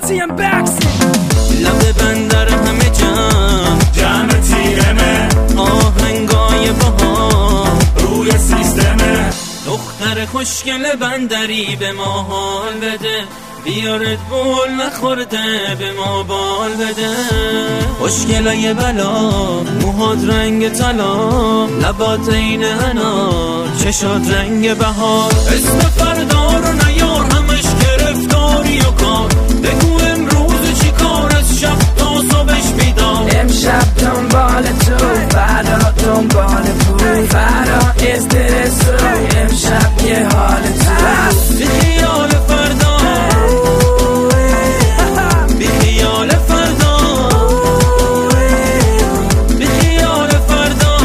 پارتی هم بکسی لب بندر همه جمع تیرمه آهنگای باها روی سیستمه دختر خوشگل بندری به ما حال بده بیارد بول نخورده به ما بال بده خوشگلای بلا موهات رنگ طلا لبات این انار چشات رنگ بهار اسم فردا رو نیار همش گرفتاری و کار بگو امروز چی کار از شب تا صبحش بیدار امشب دنبال تو فردا دنبال پول فردا استرس رو امشب یه حال تو بی خیال فردا بی خیال فردا بی خیال فردا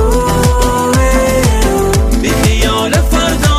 بی خیال فردا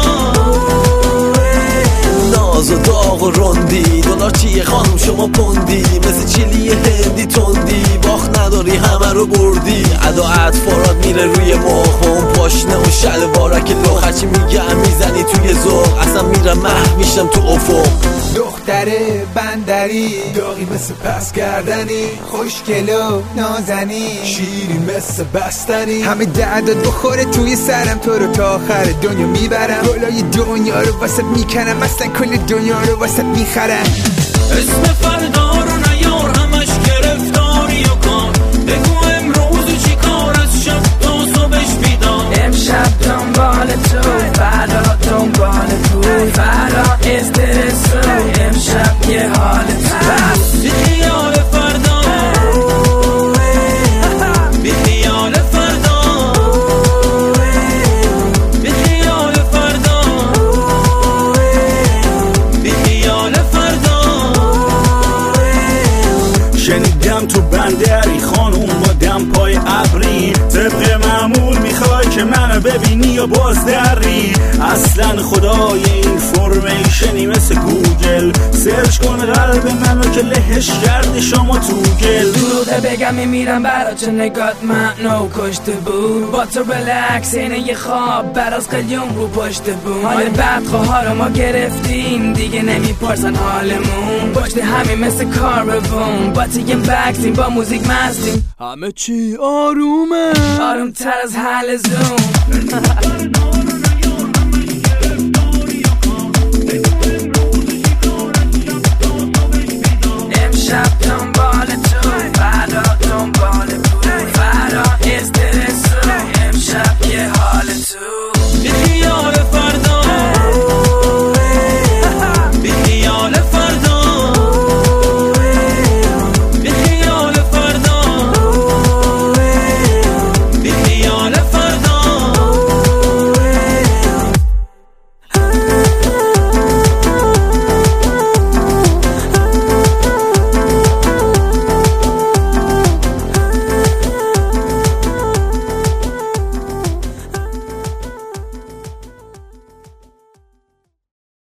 ناز و داغ و رندی دلار چیه خانم شما پوندی مثل چیلی هندی تندی باخت نداری همه رو بردی ادا اطفارات میره روی مخم پاشنه و شلوارک لخ هرچی میگم میزنی توی ذوق اصلا میرم محو میشم تو افق دختر بندری داغی مثل پس کردنی خوشگل و نازنی شیری مثل بستنی همه دردت بخوره توی سرم تو رو تا آخر دنیا میبرم گلای دنیا رو واسط میکنم اصلا کل دنیا رو واسط میخرم اسم فردا رو نیار همش گرفتاری و کار بگو امروز چی کار از شب تا صبحش بیدار امشب دنبال تو فردا دنبال پول فردا استرس رو امشب یه حال تو بی خیال فردا بی خیال فردا بی خیال فردا بی خیال فردا شنیدم تو بندری خانوم با دم پای ابری طبق معمول میخوای که منو ببینی یا بازدری اصلا خدای این فرمیشنی مثل گوگل سرچ کن قلب منو که لهش کرده شما تو گل دروغه بگم میمیرم برا چه نگات منو کشته بود با تو بلکس اینه یه خواب براز قلیون رو پشت بود حال بدخواه رو ما گرفتیم دیگه نمیپرسن حالمون پشت همین مثل کار ببون با تیگه بکسیم با موزیک مستیم همه چی آرومه آروم تر از حل زوم